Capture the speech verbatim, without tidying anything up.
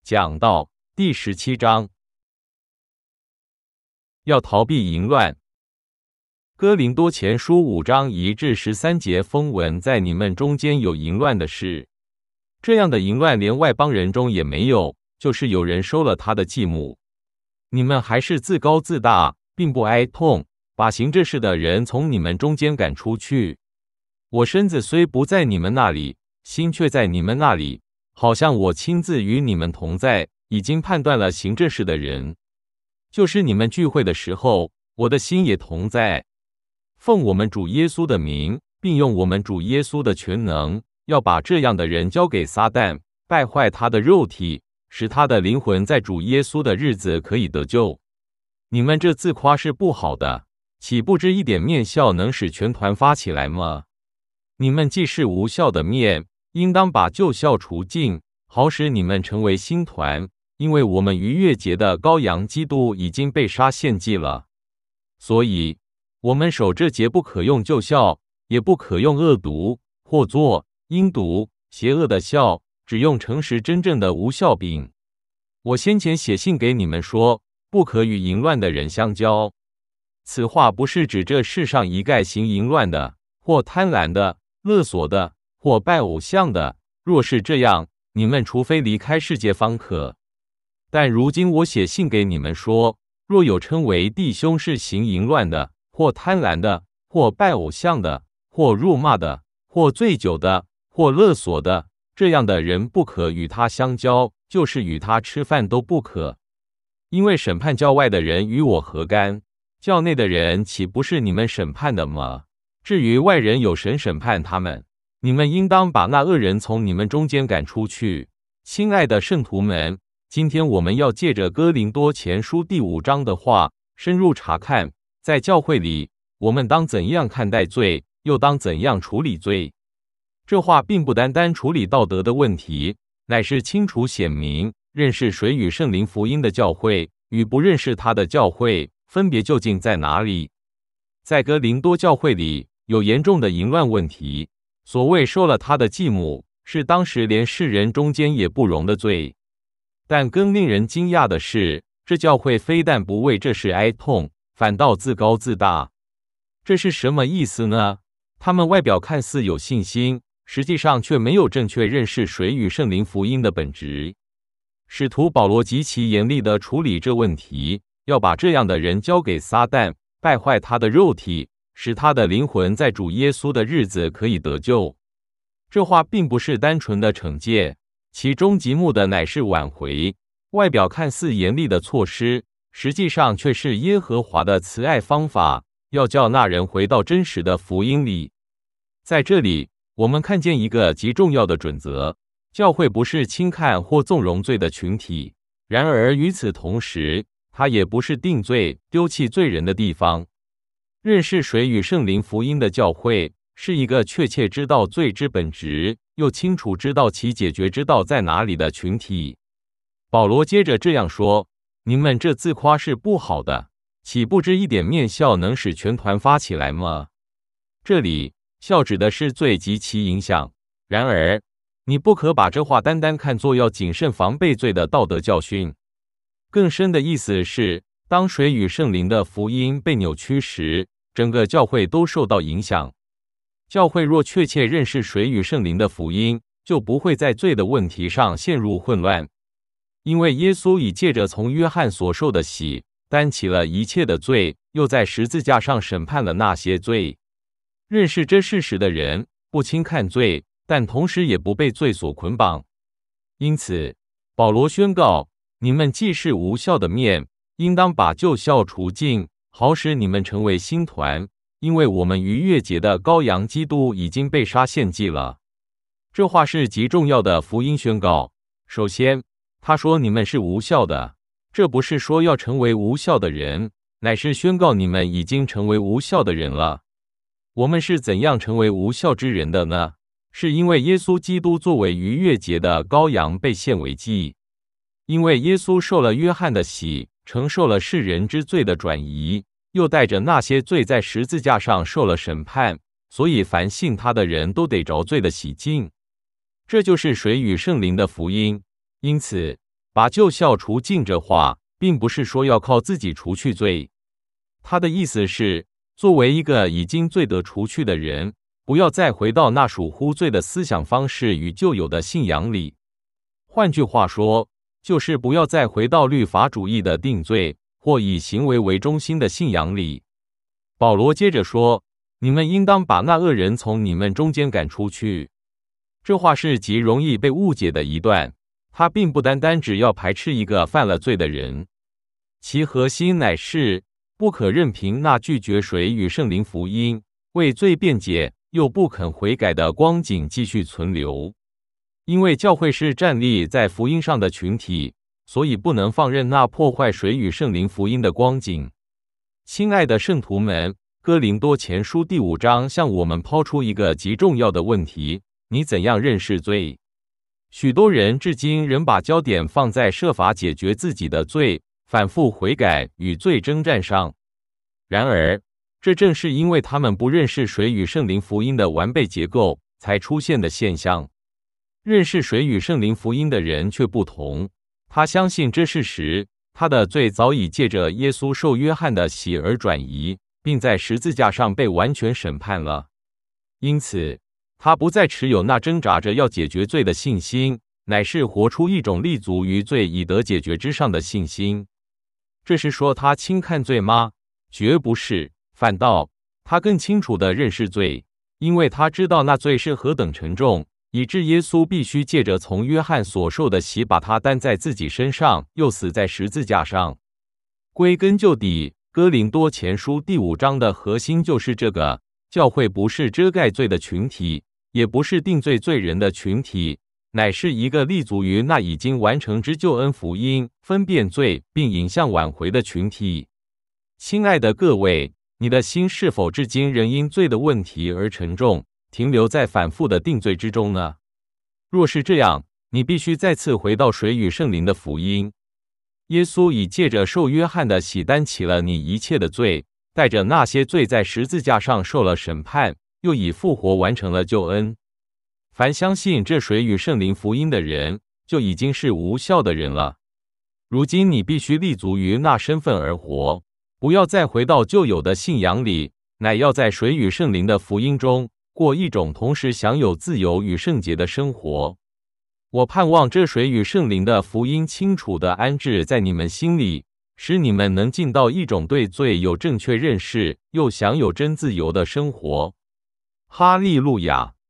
讲道第十七章，要逃避淫乱。哥林多前书五章一至十三节风闻在你们中间有淫乱的事，这样的淫乱连外邦人中也没有，就是有人收了他的继母。你们还是自高自大，并不哀痛，把行这事的人从你们中间赶出去。我身子虽不在你们那里，心却在你们那里，好像我亲自与你们同在，已经判断了行这事的人。就是你们聚会的时候，我的心也同在。奉我们主耶稣的名，并用我们主耶稣的全能，要把这样的人交给撒旦，败坏他的肉体，使他的灵魂在主耶稣的日子可以得救。你们这自夸是不好的，岂不知一点面笑能使全团发起来吗？你们既是无效的面，应当把旧效除尽，好使你们成为新团，因为我们逾越节的羔羊基督已经被杀献祭了。所以我们守这节不可用旧效，也不可用恶毒、或作、阴毒、邪恶的效，只用诚实真正的无效饼。我先前写信给你们说，不可与淫乱的人相交。此话不是指这世上一概行淫乱的，或贪婪的、勒索的，或拜偶像的。若是这样，你们除非离开世界方可。但如今我写信给你们说，若有称为弟兄是行淫乱的，或贪婪的，或拜偶像的，或辱骂的，或醉酒的，或勒索的，这样的人不可与他相交，就是与他吃饭都不可。因为审判教外的人与我何干？教内的人岂不是你们审判的吗？至于外人，有神审判他们。你们应当把那恶人从你们中间赶出去。亲爱的圣徒们，今天我们要借着哥林多前书第五章的话，深入查看，在教会里，我们当怎样看待罪，又当怎样处理罪。这话并不单单处理道德的问题，乃是清楚显明，认识水与圣灵福音的教会，与不认识他的教会，分别究竟在哪里。在哥林多教会里，有严重的淫乱问题。所谓收了他的继母，是当时连世人中间也不容的罪。但更令人惊讶的是，这教会非但不为这事哀痛，反倒自高自大。这是什么意思呢？他们外表看似有信心，实际上却没有正确认识水与圣灵福音的本质。使徒保罗极其严厉地处理这问题，要把这样的人交给撒旦，败坏他的肉体，使他的灵魂在主耶稣的日子可以得救。这话并不是单纯的惩戒，其终极目的乃是挽回。外表看似严厉的措施，实际上却是耶和华的慈爱方法，要叫那人回到真实的福音里。在这里，我们看见一个极重要的准则：教会不是轻看或纵容罪的群体，然而与此同时，它也不是定罪、丢弃罪人的地方。认识水与圣灵福音的教会，是一个确切知道罪之本质，又清楚知道其解决之道在哪里的群体。保罗接着这样说：你们这自夸是不好的，岂不知一点面笑能使全团发起来吗？这里笑指的是罪及其影响。然而你不可把这话单单看作要谨慎防备罪的道德教训。更深的意思是，当水与圣灵的福音被扭曲时，整个教会都受到影响。教会若确切认识水与圣灵的福音，就不会在罪的问题上陷入混乱。因为耶稣已借着从约翰所受的洗，担起了一切的罪，又在十字架上审判了那些罪。认识这事实的人，不轻看罪，但同时也不被罪所捆绑。因此，保罗宣告：你们既是无效的面，应当把旧效除尽，好使你们成为新团，因为我们逾越节的羔羊基督已经被杀献祭了。这话是极重要的福音宣告。首先，他说你们是无效的，这不是说要成为无效的人，乃是宣告你们已经成为无效的人了。我们是怎样成为无效之人的呢？是因为耶稣基督作为逾越节的羔羊被献为祭。因为耶稣受了约翰的洗，承受了世人之罪的转移，又带着那些罪在十字架上受了审判，所以凡信他的人都得着罪的洗净。这就是水与圣灵的福音。因此， 把旧酵除尽这话，并不是说要靠自己除去罪。他的意思是，作为一个已经罪得除去的人，不要再回到那属乎罪的思想方式与旧有的信仰里。换句话说，就是不要再回到律法主义的定罪或以行为为中心的信仰里。保罗接着说，你们应当把那恶人从你们中间赶出去。这话是极容易被误解的一段，他并不单单只要排斥一个犯了罪的人，其核心乃是不可任凭那拒绝水与圣灵福音、为罪辩解又不肯悔改的光景继续存留。因为教会是站立在福音上的群体，所以不能放任那破坏水与圣灵福音的光景。亲爱的圣徒们，哥林多前书第五章向我们抛出一个极重要的问题：你怎样认识罪？许多人至今仍把焦点放在设法解决自己的罪、反复悔改与罪征战上。然而，这正是因为他们不认识水与圣灵福音的完备结构才出现的现象。认识水与圣灵福音的人却不同，他相信这事实，他的罪早已借着耶稣受约翰的洗而转移，并在十字架上被完全审判了。因此，他不再持有那挣扎着要解决罪的信心，乃是活出一种立足于罪以得解决之上的信心。这是说他轻看罪吗？绝不是，反倒他更清楚地认识罪，因为他知道那罪是何等沉重，以致耶稣必须借着从约翰所受的洗把它担在自己身上，又死在十字架上。归根究底，哥林多前书第五章的核心就是这个：教会不是遮盖罪的群体，也不是定罪罪人的群体，乃是一个立足于那已经完成之救恩福音、分辨罪并引向挽回的群体。亲爱的各位，你的心是否至今仍因罪的问题而沉重，停留在反复的定罪之中呢？若是这样，你必须再次回到水与圣灵的福音。耶稣已借着受约翰的洗担起了你一切的罪，带着那些罪在十字架上受了审判，又以复活完成了救恩。凡相信这水与圣灵福音的人，就已经是无效的人了。如今你必须立足于那身份而活，不要再回到旧有的信仰里，乃要在水与圣灵的福音中过一种同时享有自由与圣洁的生活。我盼望这水与圣灵的福音清楚地安置在你们心里，使你们能进到一种对罪有正确认识，又享有真自由的生活。哈利路亚。